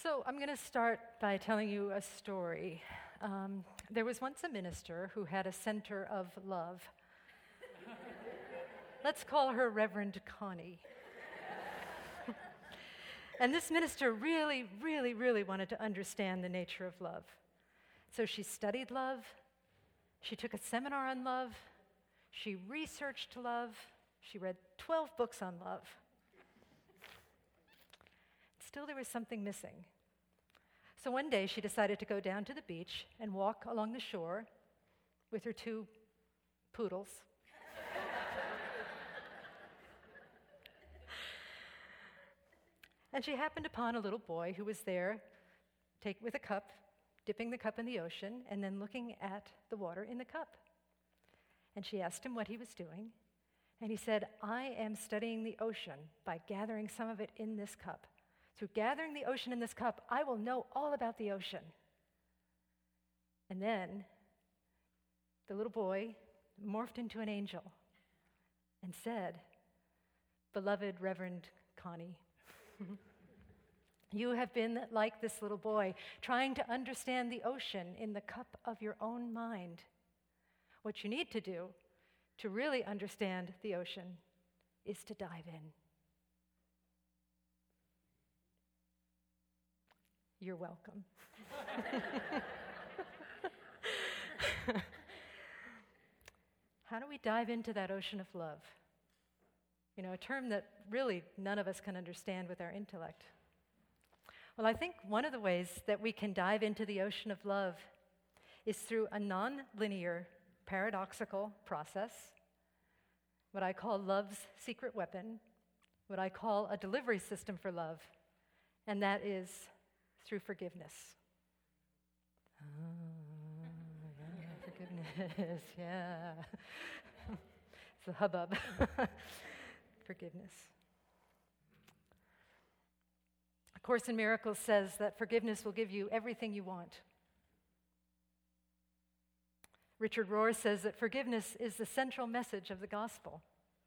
So I'm going to start by telling you a story. There was once a minister who had a center of love. Let's call her Reverend Connie. And this minister really, really, really wanted to understand the nature of love. So she studied love, she took a seminar on love, she researched love, she read 12 books on love. Still, there was something missing. So one day she decided to go down to the beach and walk along the shore with her two poodles. And she happened upon a little boy who was there with a cup, dipping the cup in the ocean, and then looking at the water in the cup. And she asked him what he was doing, and he said, "I am studying the ocean by gathering some of it in this cup. Through gathering the ocean in this cup, I will know all about the ocean." And then the little boy morphed into an angel and said, "Beloved Reverend Connie, you have been like this little boy, trying to understand the ocean in the cup of your own mind. What you need to do to really understand the ocean is to dive in." You're welcome. How do we dive into that ocean of love? You know, a term that really none of us can understand with our intellect. Well, I think one of the ways that we can dive into the ocean of love is through a non-linear, paradoxical process, what I call love's secret weapon, what I call a delivery system for love, and that is through forgiveness. Forgiveness, yeah. It's the hubbub. Forgiveness. A Course in Miracles says that forgiveness will give you everything you want. Richard Rohr says that forgiveness is the central message of the gospel.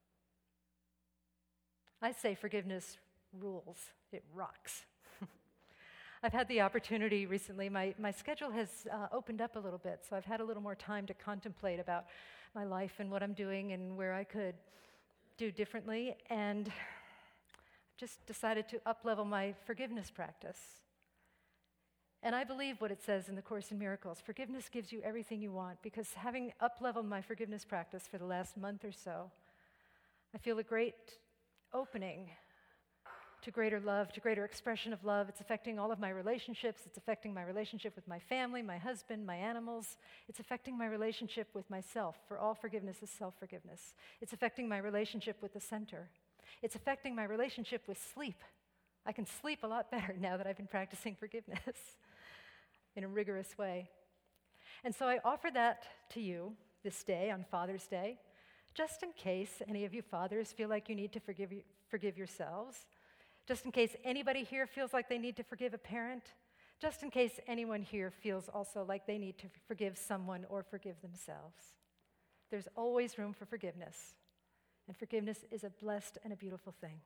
I say forgiveness rules. It rocks. I've had the opportunity recently, my schedule has opened up a little bit, so I've had a little more time to contemplate about my life and what I'm doing and where I could do differently, and just decided to up-level my forgiveness practice. And I believe what it says in the Course in Miracles. Forgiveness gives you everything you want, because having up-leveled my forgiveness practice for the last month or so, I feel a great opening to greater love, to greater expression of love. It's affecting all of my relationships. It's affecting my relationship with my family, my husband, my animals. It's affecting my relationship with myself, for all forgiveness is self-forgiveness. It's affecting my relationship with the center. It's affecting my relationship with sleep. I can sleep a lot better now that I've been practicing forgiveness in a rigorous way. And so I offer that to you this day, on Father's Day, just in case any of you fathers feel like you need to forgive yourselves, just in case anybody here feels like they need to forgive a parent, just in case anyone here feels also like they need to forgive someone or forgive themselves. There's always room for forgiveness, and forgiveness is a blessed and a beautiful thing.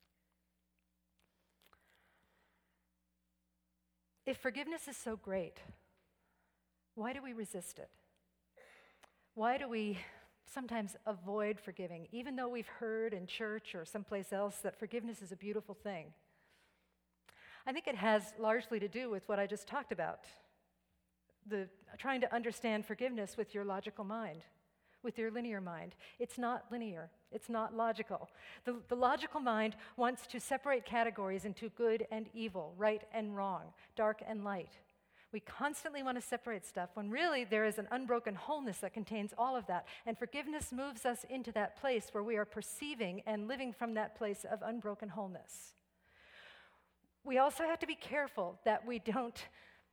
If forgiveness is so great, why do we resist it? Why do we sometimes avoid forgiving, even though we've heard in church or someplace else that forgiveness is a beautiful thing? I think it has largely to do with what I just talked about, trying to understand forgiveness with your logical mind, with your linear mind. It's not linear. It's not logical. The logical mind wants to separate categories into good and evil, right and wrong, dark and light. We constantly want to separate stuff when really there is an unbroken wholeness that contains all of that. And forgiveness moves us into that place where we are perceiving and living from that place of unbroken wholeness. We also have to be careful that we don't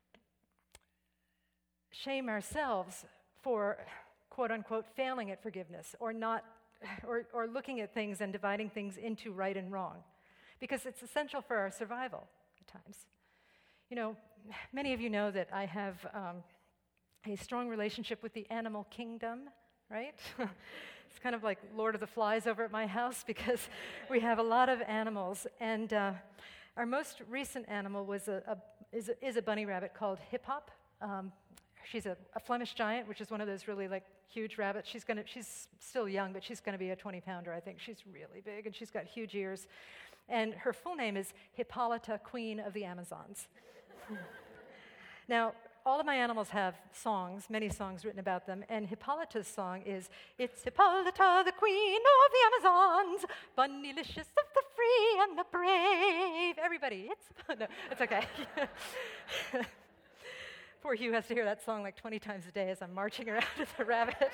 shame ourselves for, quote unquote, failing at forgiveness or looking at things and dividing things into right and wrong, because it's essential for our survival at times. You know, many of you know that I have a strong relationship with the animal kingdom, right? It's kind of like Lord of the Flies over at my house because we have a lot of animals. And Our most recent animal was is a bunny rabbit called Hip Hop. She's a Flemish giant, which is one of those really like huge rabbits. She's still young, but she's going to be a 20-pounder, I think. She's really big, and she's got huge ears. And her full name is Hippolyta, Queen of the Amazons. Now, all of my animals have songs, many songs written about them, and Hippolyta's song is, "It's Hippolyta, the queen of the Amazons, bunnylicious of the free and the brave." Everybody, no, it's okay. Poor Hugh has to hear that song like 20 times a day as I'm marching around as a rabbit.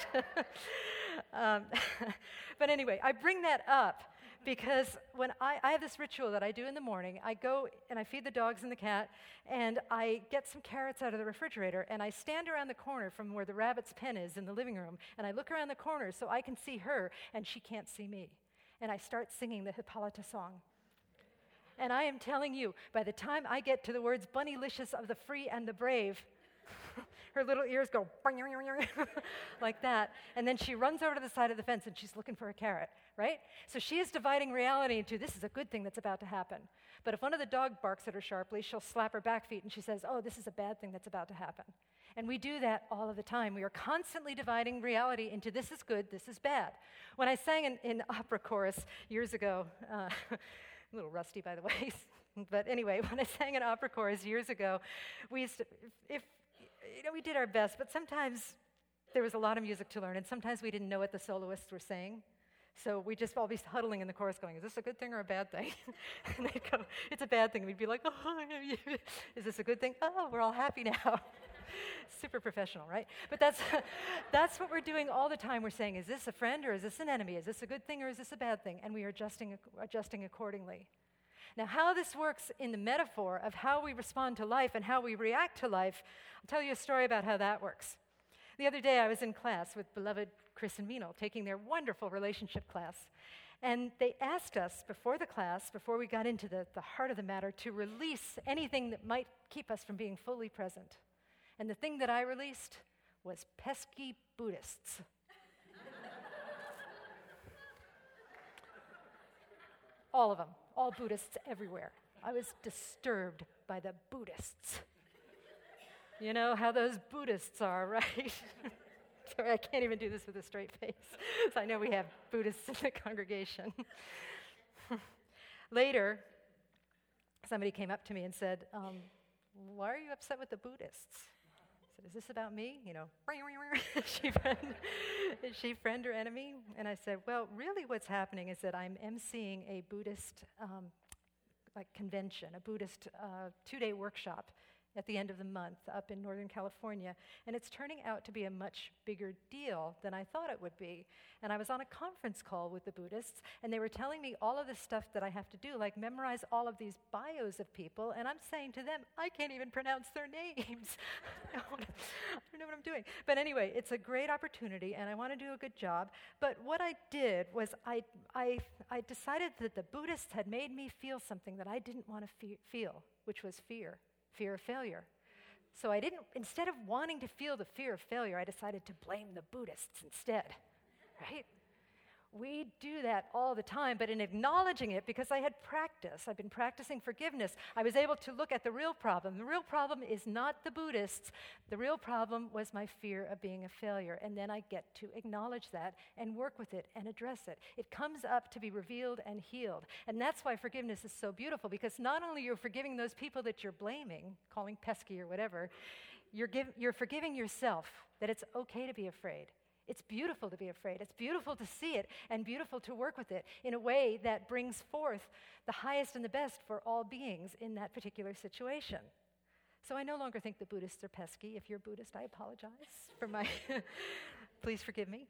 But anyway, I bring that up because when I have this ritual that I do in the morning. I go and I feed the dogs and the cat, and I get some carrots out of the refrigerator, and I stand around the corner from where the rabbit's pen is in the living room, and I look around the corner so I can see her, and she can't see me. And I start singing the Hippolyta song. And I am telling you, by the time I get to the words bunnylicious of the free and the brave, her little ears go like that, and then she runs over to the side of the fence and she's looking for a carrot, right? So she is dividing reality into this is a good thing that's about to happen. But if one of the dog barks at her sharply, she'll slap her back feet and she says, oh, this is a bad thing that's about to happen. And we do that all of the time. We are constantly dividing reality into this is good, this is bad. When I sang in opera chorus years ago, a little rusty by the way, but anyway, when I sang in opera chorus years ago, we used to, we did our best, but sometimes there was a lot of music to learn, and sometimes we didn't know what the soloists were saying. So we'd just all be huddling in the chorus going, is this a good thing or a bad thing? And they'd go, it's a bad thing. We'd be like, oh, is this a good thing? Oh, we're all happy now. Super professional, right? But that's what we're doing all the time. We're saying, is this a friend or is this an enemy? Is this a good thing or is this a bad thing? And we are adjusting accordingly. Now, how this works in the metaphor of how we respond to life and how we react to life, I'll tell you a story about how that works. The other day, I was in class with beloved Chris and Meenal, taking their wonderful relationship class. And they asked us before the class, before we got into the heart of the matter, to release anything that might keep us from being fully present. And the thing that I released was pesky Buddhists. All of them. All Buddhists everywhere. I was disturbed by the Buddhists. You know how those Buddhists are, right? Sorry, I can't even do this with a straight face. So I know we have Buddhists in the congregation. Later, somebody came up to me and said, why are you upset with the Buddhists? I said, is this about me? You know, is she friend or enemy? And I said, well, really what's happening is that I'm emceeing a Buddhist convention, a Buddhist 2-day workshop at the end of the month up in Northern California, and it's turning out to be a much bigger deal than I thought it would be. And I was on a conference call with the Buddhists, and they were telling me all of this stuff that I have to do, like memorize all of these bios of people, and I'm saying to them, I can't even pronounce their names. I don't know what I'm doing. But anyway, it's a great opportunity, and I want to do a good job. But what I did was I decided that the Buddhists had made me feel something that I didn't want to feel, which was fear of failure. So I didn't, instead of wanting to feel the fear of failure, I decided to blame the Buddhists instead, right? We do that all the time, but in acknowledging it, because I had practice, I've been practicing forgiveness, I was able to look at the real problem. The real problem is not the Buddhists. The real problem was my fear of being a failure, and then I get to acknowledge that and work with it and address it. It comes up to be revealed and healed, and that's why forgiveness is so beautiful, because not only you're forgiving those people that you're blaming, calling pesky or whatever, you're forgiving yourself, that it's okay to be afraid. It's beautiful to be afraid. It's beautiful to see it and beautiful to work with it in a way that brings forth the highest and the best for all beings in that particular situation. So I no longer think the Buddhists are pesky. If you're Buddhist, I apologize for my... Please forgive me.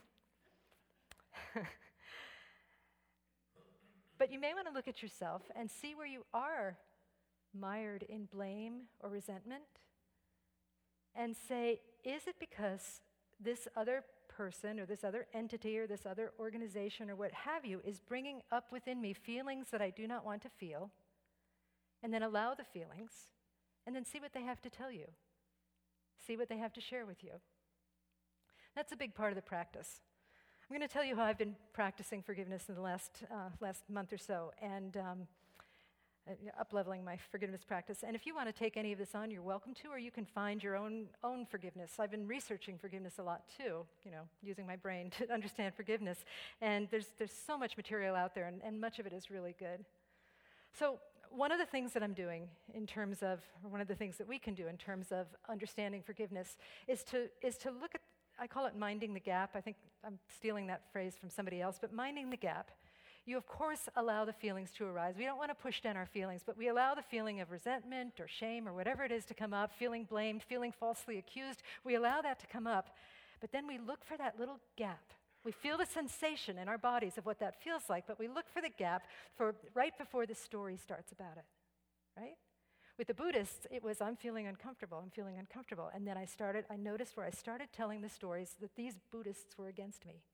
But you may want to look at yourself and see where you are mired in blame or resentment and say, is it because this other person or this other entity or this other organization or what have you is bringing up within me feelings that I do not want to feel, and then allow the feelings, and then see what they have to tell you. See what they have to share with you. That's a big part of the practice. I'm going to tell you how I've been practicing forgiveness in the last month or so, and up-leveling my forgiveness practice. And if you want to take any of this on, you're welcome to, or you can find your own forgiveness. I've been researching forgiveness a lot too, using my brain to understand forgiveness. And there's so much material out there, and much of it is really good. So one of the things that I'm doing or one of the things that we can do in terms of understanding forgiveness is to look at, I call it minding the gap. I think I'm stealing that phrase from somebody else, but minding the gap. You, of course, allow the feelings to arise. We don't want to push down our feelings, but we allow the feeling of resentment or shame or whatever it is to come up, feeling blamed, feeling falsely accused. We allow that to come up, but then we look for that little gap. We feel the sensation in our bodies of what that feels like, but we look for the gap for right before the story starts about it, right? With the Buddhists, it was, I'm feeling uncomfortable. And then I noticed where I started telling the stories that these Buddhists were against me.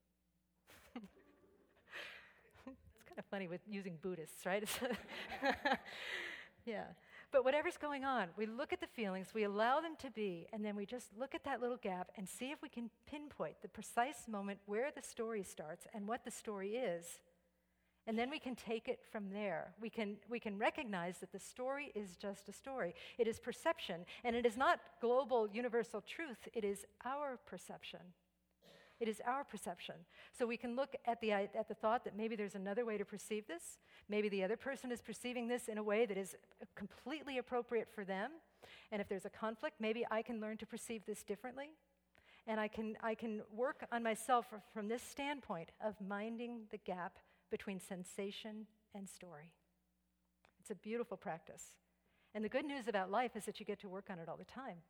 It's kind of funny with using Buddhists, right? Yeah. But whatever's going on, we look at the feelings, we allow them to be, and then we just look at that little gap and see if we can pinpoint the precise moment where the story starts and what the story is. And then we can take it from there. We can recognize that the story is just a story. It is perception, and it is not global universal truth. It is our perception. It is our perception. So we can look at the thought that maybe there's another way to perceive this. Maybe the other person is perceiving this in a way that is completely appropriate for them. And if there's a conflict, maybe I can learn to perceive this differently. And I can work on myself from this standpoint of minding the gap between sensation and story. It's a beautiful practice. And the good news about life is that you get to work on it all the time.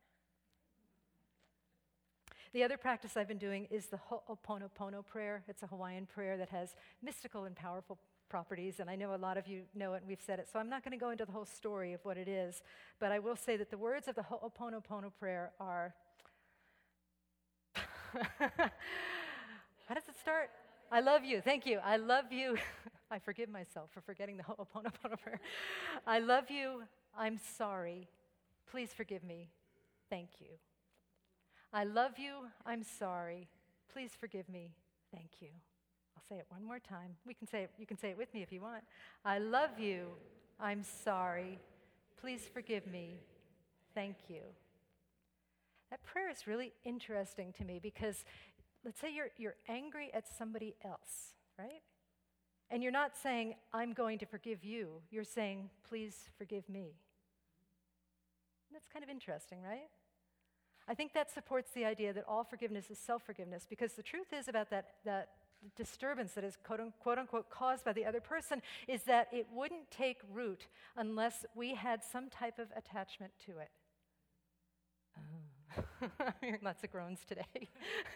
The other practice I've been doing is the Ho'oponopono prayer. It's a Hawaiian prayer that has mystical and powerful properties, and I know a lot of you know it and we've said it, so I'm not going to go into the whole story of what it is, but I will say that the words of the Ho'oponopono prayer are, how does it start? I love you. Thank you. I love you. I forgive myself for forgetting the Ho'oponopono prayer. I love you. I'm sorry. Please forgive me. Thank you. I love you. I'm sorry. Please forgive me. Thank you. I'll say it one more time. You can say it with me if you want. I love you. I'm sorry. Please forgive me. Thank you. That prayer is really interesting to me because let's say you're angry at somebody else, right? And you're not saying, I'm going to forgive you. You're saying, please forgive me. And that's kind of interesting, right? I think that supports the idea that all forgiveness is self-forgiveness, because the truth is about that disturbance that is quote-unquote caused by the other person is that it wouldn't take root unless we had some type of attachment to it. Lots of groans today.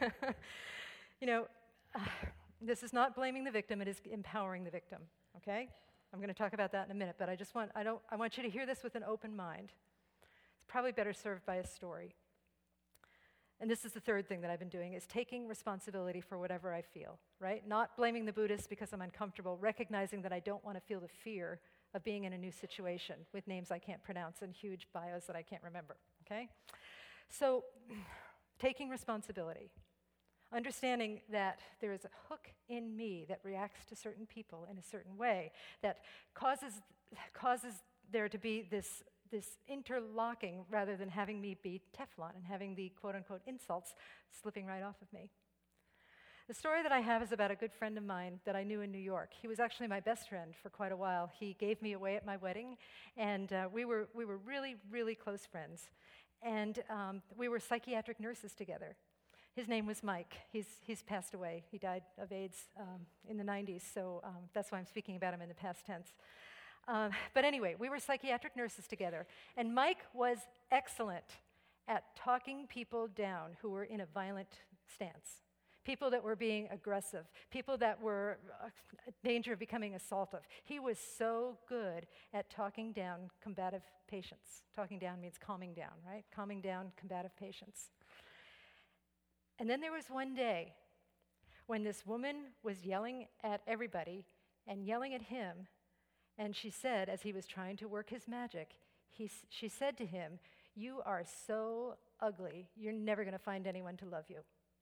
This is not blaming the victim, it is empowering the victim, okay? I'm going to talk about that in a minute, but I want you to hear this with an open mind. It's probably better served by a story. And this is the third thing that I've been doing, is taking responsibility for whatever I feel, right? Not blaming the Buddhists because I'm uncomfortable, recognizing that I don't want to feel the fear of being in a new situation with names I can't pronounce and huge bios that I can't remember, okay? So, taking responsibility, understanding that there is a hook in me that reacts to certain people in a certain way, that causes there to be this interlocking rather than having me be Teflon and having the quote-unquote insults slipping right off of me. The story that I have is about a good friend of mine that I knew in New York. He was actually my best friend for quite a while. He gave me away at my wedding, and we were really, really close friends. And we were psychiatric nurses together. His name was Mike. He's passed away. He died of AIDS in the 90s, so that's why I'm speaking about him in the past tense. But anyway, we were psychiatric nurses together, and Mike was excellent at talking people down who were in a violent stance, people that were being aggressive, people that were in danger of becoming assaultive. He was so good at talking down combative patients. Talking down means calming down, right? Calming down combative patients. And then there was one day when this woman was yelling at everybody and yelling at him. And she said, as he was trying to work his magic, she said to him, "You are so ugly, you're never going to find anyone to love you."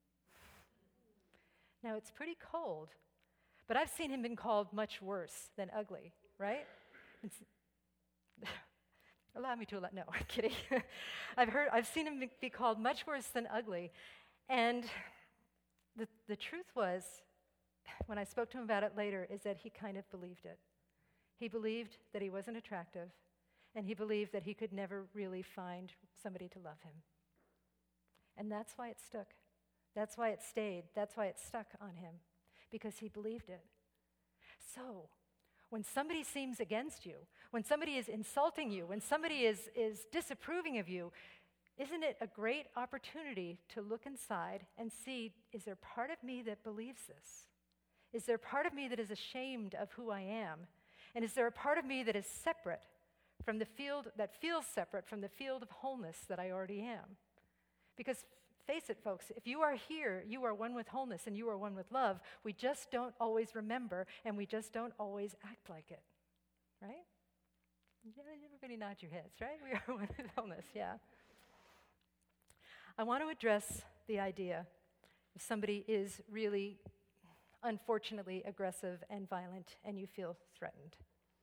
Now, it's pretty cold, but I've seen him been called much worse than ugly, right? Allow me to allow, no, I'm kidding. I've seen him be called much worse than ugly. And the truth was, when I spoke to him about it later, is that he kind of believed it. He believed that he wasn't attractive, and he believed that he could never really find somebody to love him. And that's why it stuck. That's why it stayed. That's why it stuck on him, because he believed it. So, when somebody seems against you, when somebody is insulting you, when somebody is disapproving of you, isn't it a great opportunity to look inside and see, is there part of me that believes this? Is there part of me that is ashamed of who I am? And is there a part of me that is separate from the field, that feels separate from the field of wholeness that I already am? Because face it, folks, if you are here, you are one with wholeness and you are one with love. We just don't always remember, and we just don't always act like it, right? Yeah, everybody nod your heads, right? We are one with wholeness, yeah. I want to address the idea if somebody is really, unfortunately, aggressive and violent and you feel threatened.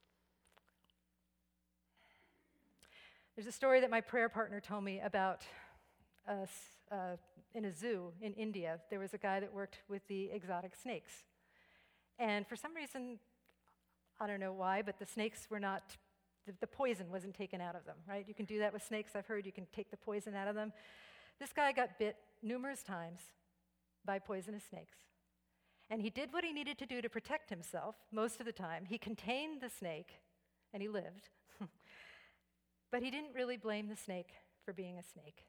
There's a story that my prayer partner told me about us in a zoo in India. There was a guy that worked with the exotic snakes. And for some reason, I don't know why, but the snakes were not, the poison wasn't taken out of them, right? You can do that with snakes. I've heard you can take the poison out of them. This guy got bit numerous times by poisonous snakes. And he did what he needed to do to protect himself most of the time. He contained the snake, and he lived. But he didn't really blame the snake for being a snake.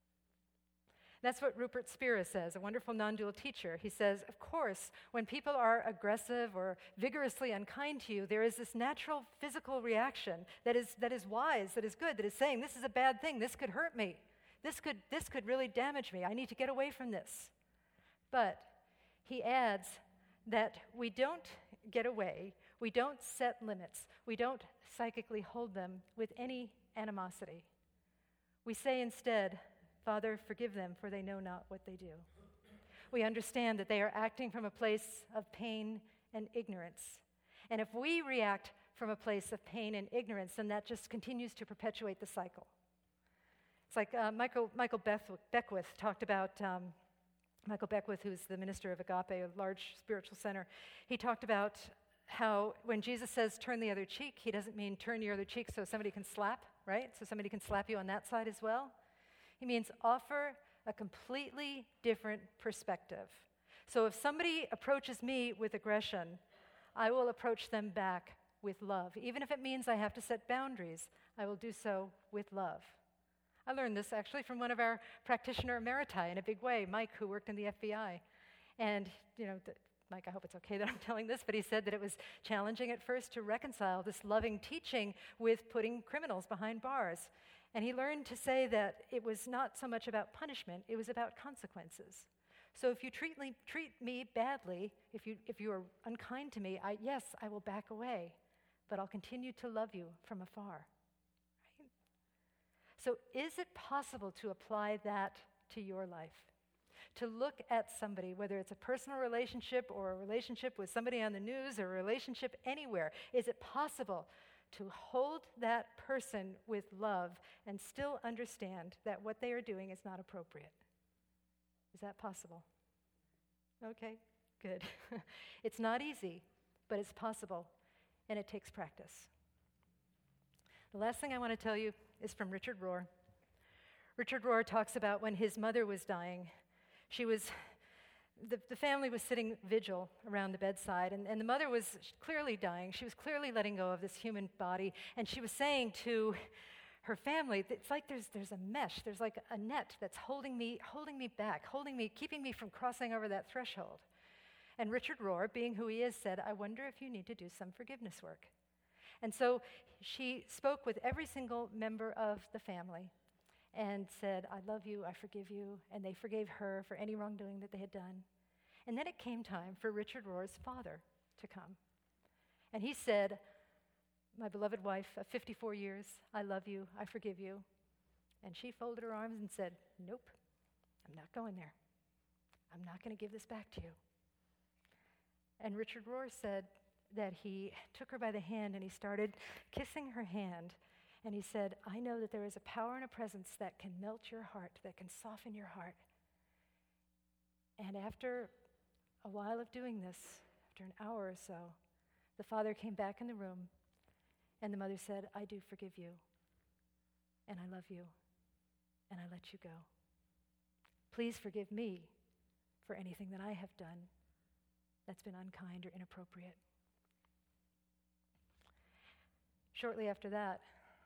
That's what Rupert Spira says, a wonderful non-dual teacher. He says, of course, when people are aggressive or vigorously unkind to you, there is this natural physical reaction that is wise, that is good, that is saying, this is a bad thing, this could hurt me, this could really damage me, I need to get away from this. But he adds that we don't get away, we don't set limits, we don't psychically hold them with any animosity. We say instead, Father, forgive them, for they know not what they do. We understand that they are acting from a place of pain and ignorance. And if we react from a place of pain and ignorance, then that just continues to perpetuate the cycle. It's like Michael Beckwith talked about, Michael Beckwith, who's the minister of Agape, a large spiritual center, he talked about how when Jesus says turn the other cheek, he doesn't mean turn your other cheek so somebody can slap, right? So somebody can slap you on that side as well. He means offer a completely different perspective. So if somebody approaches me with aggression, I will approach them back with love. Even if it means I have to set boundaries, I will do so with love. I learned this actually from one of our practitioner emeriti in a big way, Mike, who worked in the FBI. And, Mike, I hope it's okay that I'm telling this, but he said that it was challenging at first to reconcile this loving teaching with putting criminals behind bars. And he learned to say that it was not so much about punishment, it was about consequences. So if you treat me badly, if you are unkind to me, I will back away, but I'll continue to love you from afar. Right? So is it possible to apply that to your life? To look at somebody, whether it's a personal relationship or a relationship with somebody on the news or a relationship anywhere, is it possible to hold that person with love and still understand that what they are doing is not appropriate? Is that possible? Okay, good. It's not easy, but it's possible, and it takes practice. The last thing I want to tell you is from Richard Rohr. Richard Rohr talks about when his mother was dying. The family was sitting vigil around the bedside, and the mother was clearly dying. She was clearly letting go of this human body, and she was saying to her family, it's like there's a mesh, there's like a net that's holding me back, keeping me from crossing over that threshold. And Richard Rohr, being who he is, said, I wonder if you need to do some forgiveness work. And so she spoke with every single member of the family and said, I love you, I forgive you, and they forgave her for any wrongdoing that they had done. And then it came time for Richard Rohr's father to come. And he said, my beloved wife of 54 years, I love you, I forgive you. And she folded her arms and said, nope, I'm not going there. I'm not going to give this back to you. And Richard Rohr said that he took her by the hand and he started kissing her hand. And he said, I know that there is a power and a presence that can melt your heart, that can soften your heart. And after a while of doing this, after an hour or so, the father came back in the room, and the mother said, I do forgive you, and I love you, and I let you go. Please forgive me for anything that I have done that's been unkind or inappropriate. Shortly after that,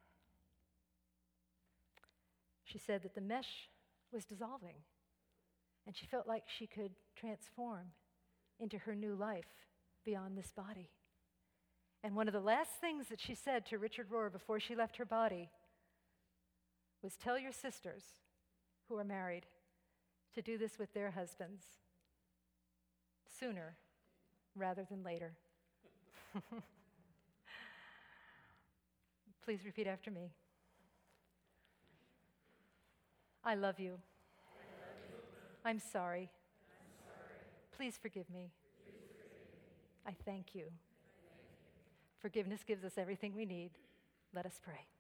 she said that the mesh was dissolving, and she felt like she could transform into her new life beyond this body. And one of the last things that she said to Richard Rohr before she left her body was, tell your sisters who are married to do this with their husbands sooner rather than later. Please repeat after me. I love you. I'm sorry. Please forgive me. I thank you. Forgiveness gives us everything we need. Let us pray.